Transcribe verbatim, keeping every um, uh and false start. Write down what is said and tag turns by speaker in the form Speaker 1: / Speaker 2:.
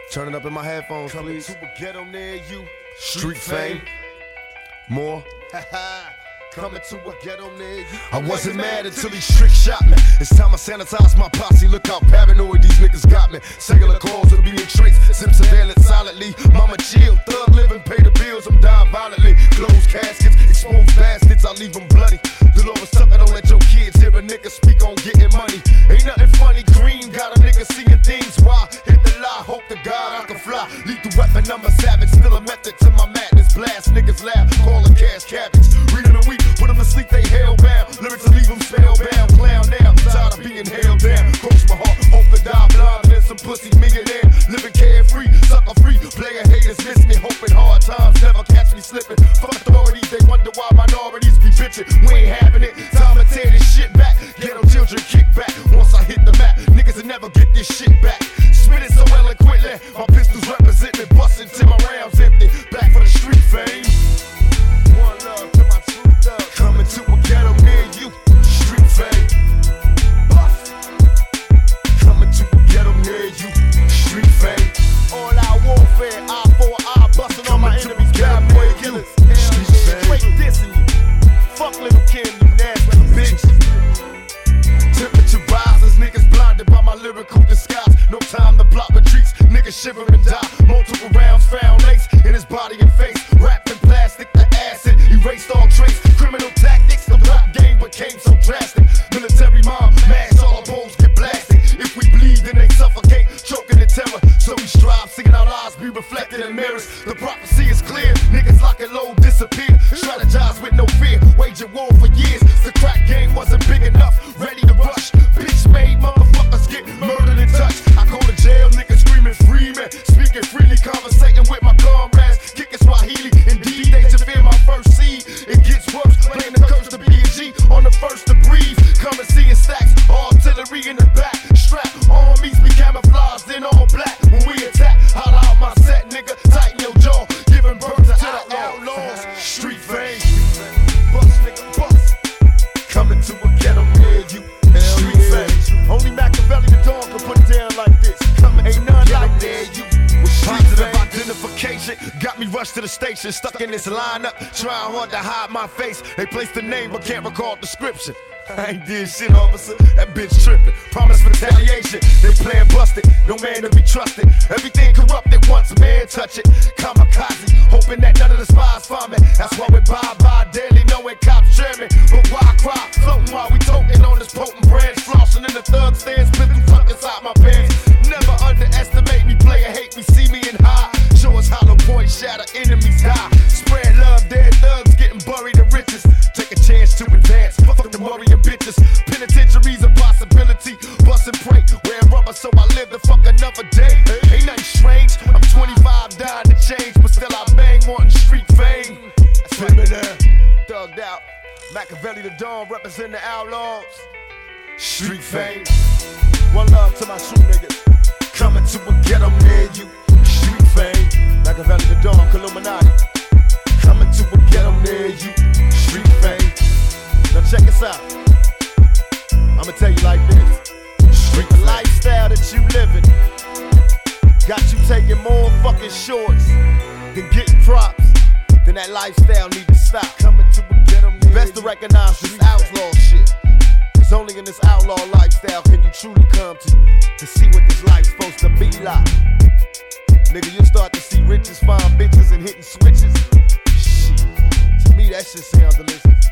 Speaker 1: Turn it up in my headphones,
Speaker 2: Coming
Speaker 1: please.
Speaker 2: to a ghetto near you.
Speaker 1: Street fame. More.
Speaker 2: Coming to a ghetto near you.
Speaker 1: I wasn't mad until these tricks shot me. It's time I sanitize my posse. Look how paranoid these niggas got me. Cellular calls are being traced. Zip surveillance silently. Mama chill, thug living, pay the bills. I'm dying violently. Closed caskets, exposed bastards. I leave them bloody. Dolores Tucker, don't let your kids hear a nigga speak on getting money. Ain't nothing funny. Green got a nigga seeing things. Why? Hit the lie, hope to God I can fly. Lethal weapon, I'm a savage. Still a method to my madness. Blast niggas laugh, calling cash cabbage. Reading a week, put them to sleep, they hellbound. Lyrics to leave them spellbound. Clown now, tired of being held down. Cross my heart, hope to die blind. And then some pussy millionaire, living carefree, sucker free. Player haters miss me, hoping hard times never catch me slipping. Fuck authorities, they wonder why minorities be bitching. We ain't having it, time to tear this shit back. Ghetto children kick back. Once I hit the map, niggas will never get this shit back. Spit it so eloquently, my pistols represent me. Bustin' till my rounds empty. Back for the street fame.
Speaker 2: One love to my true thug.
Speaker 1: Coming to a ghetto near you. Street fame. Buff. Coming to a ghetto near you. Street fame.
Speaker 2: All out warfare, eye for eye, busting all my
Speaker 1: Coming to
Speaker 2: enemies.
Speaker 1: a ghetto
Speaker 2: Bad boy
Speaker 1: near you.
Speaker 2: killers.
Speaker 1: Street fame.
Speaker 2: Straight dissing you. Fuck Little Kim, you nasty bitch.
Speaker 1: Temperature rises, niggas blinded by my lyrical disguise. No time to plot retreats, niggas shiver and die. Multiple rounds found lace in his body and face. Wrapped in plastic, the acid erased all trace. Criminal tactics, the rap game became so drastic. Military mom, mass, all our bones get blasted. If we bleed, then they suffocate, choking in terror. So we strive, seeing our lives be reflected in mirrors. The prophecy is clear, niggas lock and low disappear. Strategize with no fear, wage a war for years. The crack game wasn't big enough, ready to rush. Bitch made motherfuckers get murdered in touch. I go to jail, niggas screaming free man. Speaking freely, conversating with my comrades. Kicking Swahili, indeed they should fear my first seed. It gets worse, playing the curse to be a G on the first to breathe. Come and see in stacks, artillery in the back. Strap, armies be camouflaged in all black. When we attack, holla out my set, nigga. Tighten your jaw, giving birth to the outlaws. Street fame, bust nigga, bust. Coming to a ghetto near you. Street fame.
Speaker 2: Only Machiavelli the Dawn can put it down like this.
Speaker 1: Coming
Speaker 2: Ain't
Speaker 1: to
Speaker 2: none
Speaker 1: a ghetto
Speaker 2: like
Speaker 1: near
Speaker 2: this.
Speaker 1: you. Positive identification got me rushed to the station. Stuck in this lineup, trying hard to hide my face. They placed the name but can't recall description. I ain't did shit, officer. That bitch tripping. Promise retaliation. They playing busted. No man to be trusted. Everything corrupted once a man touch it. Kamikaze, hoping that none of the spies find me. That's why we bye bye daily, knowing cops jamming. But why cry? Floating while we toting on this potent branch. Flossing in the thug stands, spitting tuck inside my pants. Never underestimate me, player hate me, see me in high. Show us hollow points shatter, enemies die. Spread love, dead thugs getting buried in riches. Take a chance to advance, fuck the worrying bitches. Penitentiary's a possibility, bustin' pray. Wearing rubber so I live to fuck another day. Ain't nothing strange, I'm twenty-five, dying to change. But still I bang, wanting street fame. Feel me there.
Speaker 2: Thugged out. Machiavelli the Dawn represent the outlaws.
Speaker 1: Street fame.
Speaker 2: One love to my true niggas.
Speaker 1: Coming to a ghetto near you. Street fame.
Speaker 2: Machiavelli the Dawn, Illuminati.
Speaker 1: Coming to a ghetto near you. Street fame.
Speaker 2: Now check us out. I'ma tell you like this.
Speaker 1: Street
Speaker 2: The
Speaker 1: fame.
Speaker 2: lifestyle that you living got you taking more fucking shorts than getting props. Then that lifestyle need to stop.
Speaker 1: Coming to a ghetto near
Speaker 2: Best to
Speaker 1: you.
Speaker 2: recognize this outlaw shit. Cause only in this outlaw lifestyle can you truly come to, to see what this life's supposed to be like. Nigga, you'll start to see riches, fine bitches, and hitting switches. Shit. To me, that shit sounds delicious.